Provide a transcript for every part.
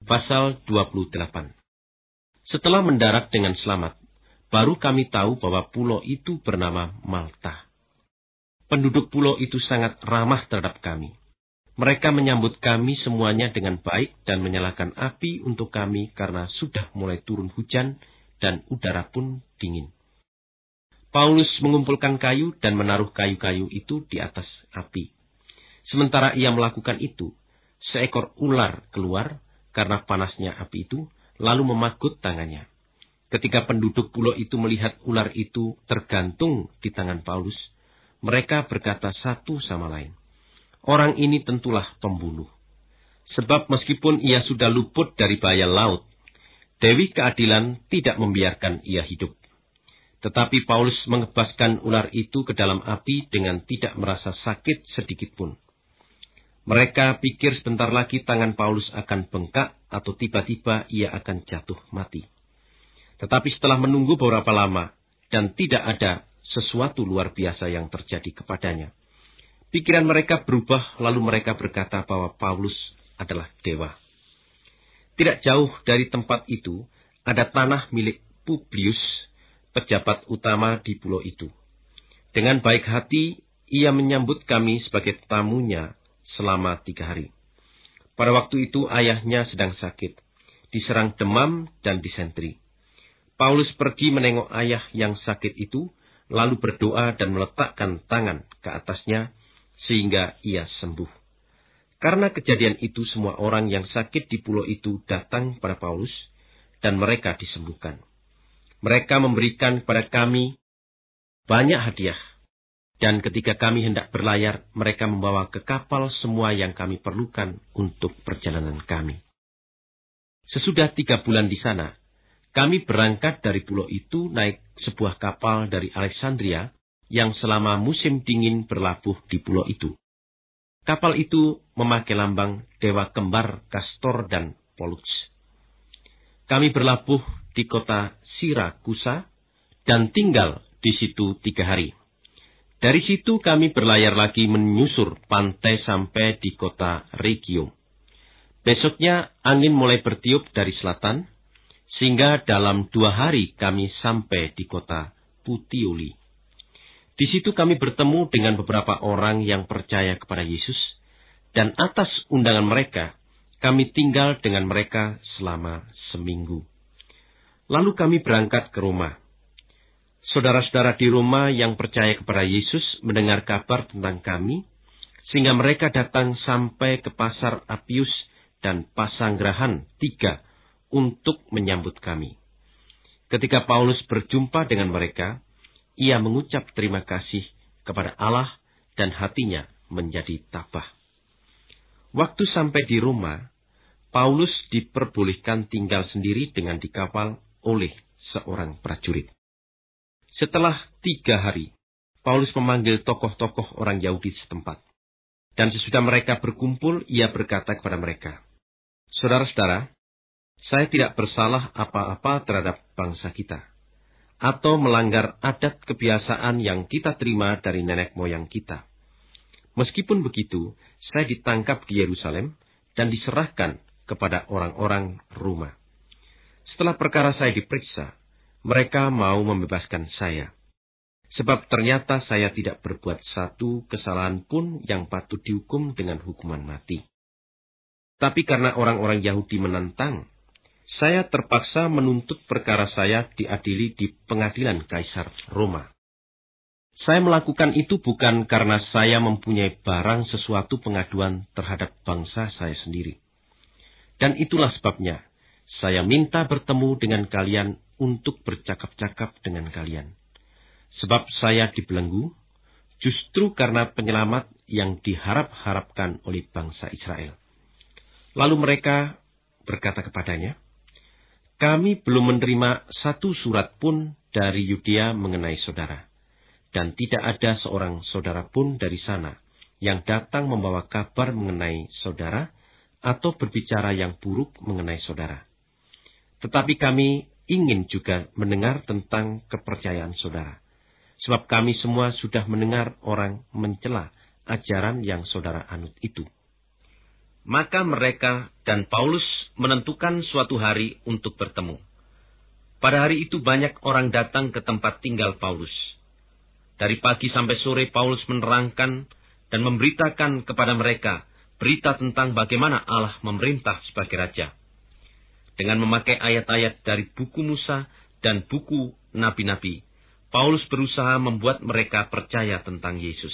Pasal 28. Setelah mendarat dengan selamat, baru kami tahu bahwa pulau itu bernama Malta. Penduduk pulau itu sangat ramah terhadap kami. Mereka menyambut kami semuanya dengan baik dan menyalakan api untuk kami karena sudah mulai turun hujan dan udara pun dingin. Paulus mengumpulkan kayu dan menaruh kayu-kayu itu di atas api. Sementara ia melakukan itu, seekor ular keluar karena panasnya api itu, lalu memakut tangannya. Ketika penduduk pulau itu melihat ular itu tergantung di tangan Paulus, mereka berkata satu sama lain, "Orang ini tentulah pembunuh. Sebab meskipun ia sudah luput dari bahaya laut, Dewi Keadilan tidak membiarkan ia hidup." Tetapi Paulus mengebaskan ular itu ke dalam api dengan tidak merasa sakit sedikit pun. Mereka pikir sebentar lagi tangan Paulus akan bengkak atau tiba-tiba ia akan jatuh mati. Tetapi setelah menunggu beberapa lama dan tidak ada sesuatu luar biasa yang terjadi kepadanya, pikiran mereka berubah lalu mereka berkata bahwa Paulus adalah dewa. Tidak jauh dari tempat itu ada tanah milik Publius, pejabat utama di pulau itu. Dengan baik hati ia menyambut kami sebagai tamunya selama 3 hari. Pada waktu itu ayahnya sedang sakit, diserang demam dan disentri. Paulus pergi menengok ayah yang sakit itu, lalu berdoa dan meletakkan tangan ke atasnya, sehingga ia sembuh. Karena kejadian itu semua orang yang sakit di pulau itu datang pada Paulus, dan mereka disembuhkan. Mereka memberikan kepada kami banyak hadiah, dan ketika kami hendak berlayar, mereka membawa ke kapal semua yang kami perlukan untuk perjalanan kami. Sesudah 3 bulan di sana, kami berangkat dari pulau itu naik sebuah kapal dari Alexandria yang selama musim dingin berlabuh di pulau itu. Kapal itu memakai lambang dewa kembar Kastor dan Pollux. Kami berlabuh di kota Sirakusa dan tinggal di situ 3 hari. Dari situ kami berlayar lagi menyusur pantai sampai di kota Regio. Besoknya angin mulai bertiup dari selatan, sehingga dalam 2 hari kami sampai di kota Puteoli. Di situ kami bertemu dengan beberapa orang yang percaya kepada Yesus, dan atas undangan mereka, kami tinggal dengan mereka selama seminggu. Lalu kami berangkat ke Roma. Saudara-saudara di Roma yang percaya kepada Yesus mendengar kabar tentang kami, sehingga mereka datang sampai ke pasar Appius dan Pasanggrahan 3 untuk menyambut kami. Ketika Paulus berjumpa dengan mereka, ia mengucap terima kasih kepada Allah dan hatinya menjadi tabah. Waktu sampai di Roma, Paulus diperbolehkan tinggal sendiri dengan di kapal oleh seorang prajurit. Setelah 3 hari, Paulus memanggil tokoh-tokoh orang Yahudi setempat. Dan sesudah mereka berkumpul, ia berkata kepada mereka, "Saudara-saudara, saya tidak bersalah apa-apa terhadap bangsa kita, atau melanggar adat kebiasaan yang kita terima dari nenek moyang kita. Meskipun begitu, saya ditangkap di Yerusalem dan diserahkan kepada orang-orang Roma. Setelah perkara saya diperiksa, mereka mau membebaskan saya. Sebab ternyata saya tidak berbuat satu kesalahan pun yang patut dihukum dengan hukuman mati. Tapi karena orang-orang Yahudi menentang, saya terpaksa menuntut perkara saya diadili di pengadilan Kaisar Roma. Saya melakukan itu bukan karena saya mempunyai barang sesuatu pengaduan terhadap bangsa saya sendiri. Dan itulah sebabnya saya minta bertemu dengan kalian untuk bercakap-cakap dengan kalian. Sebab saya dibelenggu, justru karena penyelamat yang diharap-harapkan oleh bangsa Israel." Lalu mereka berkata kepadanya, "Kami belum menerima satu surat pun dari Yudea mengenai saudara, dan tidak ada seorang saudara pun dari sana yang datang membawa kabar mengenai saudara atau berbicara yang buruk mengenai saudara. Tetapi kami ingin juga mendengar tentang kepercayaan saudara, sebab kami semua sudah mendengar orang mencela ajaran yang saudara anut itu." Maka mereka dan Paulus menentukan suatu hari untuk bertemu. Pada hari itu banyak orang datang ke tempat tinggal Paulus. Dari pagi sampai sore Paulus menerangkan dan memberitakan kepada mereka berita tentang bagaimana Allah memerintah sebagai raja. Dengan memakai ayat-ayat dari buku Musa dan buku nabi-nabi, Paulus berusaha membuat mereka percaya tentang Yesus.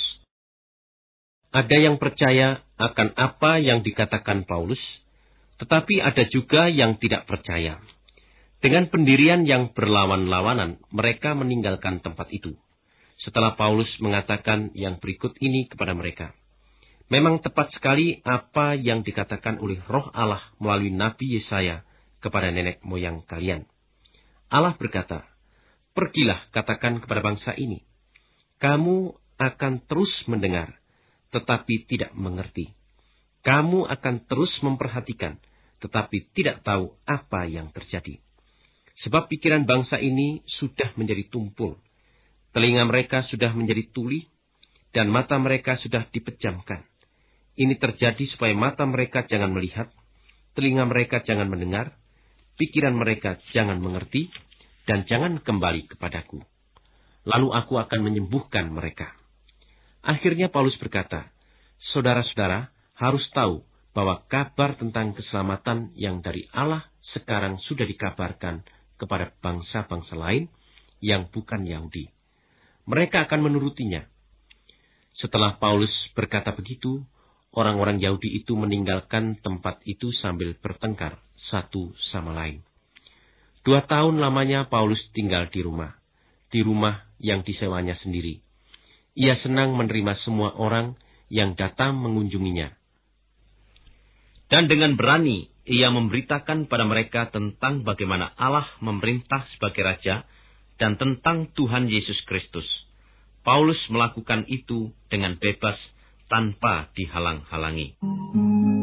Ada yang percaya akan apa yang dikatakan Paulus, tetapi ada juga yang tidak percaya. Dengan pendirian yang berlawan-lawanan, mereka meninggalkan tempat itu. Setelah Paulus mengatakan yang berikut ini kepada mereka. Memang tepat sekali apa yang dikatakan oleh Roh Allah melalui Nabi Yesaya kepada nenek moyang kalian. Allah berkata, "Pergilah katakan kepada bangsa ini, kamu akan terus mendengar, tetapi tidak mengerti. Kamu akan terus memperhatikan, tetapi tidak tahu apa yang terjadi. Sebab pikiran bangsa ini sudah menjadi tumpul. Telinga mereka sudah menjadi tuli, dan mata mereka sudah dipejamkan. Ini terjadi supaya mata mereka jangan melihat, telinga mereka jangan mendengar, pikiran mereka jangan mengerti, dan jangan kembali kepadaku. Lalu aku akan menyembuhkan mereka." Akhirnya Paulus berkata, "Saudara-saudara harus tahu bahwa kabar tentang keselamatan yang dari Allah sekarang sudah dikabarkan kepada bangsa-bangsa lain yang bukan Yahudi. Mereka akan menurutinya." Setelah Paulus berkata begitu, orang-orang Yahudi itu meninggalkan tempat itu sambil bertengkar satu sama lain. 2 tahun lamanya Paulus tinggal di rumah yang disewanya sendiri. Ia senang menerima semua orang yang datang mengunjunginya. Dan dengan berani ia memberitakan pada mereka tentang bagaimana Allah memerintah sebagai raja dan tentang Tuhan Yesus Kristus. Paulus melakukan itu dengan bebas tanpa dihalang-halangi.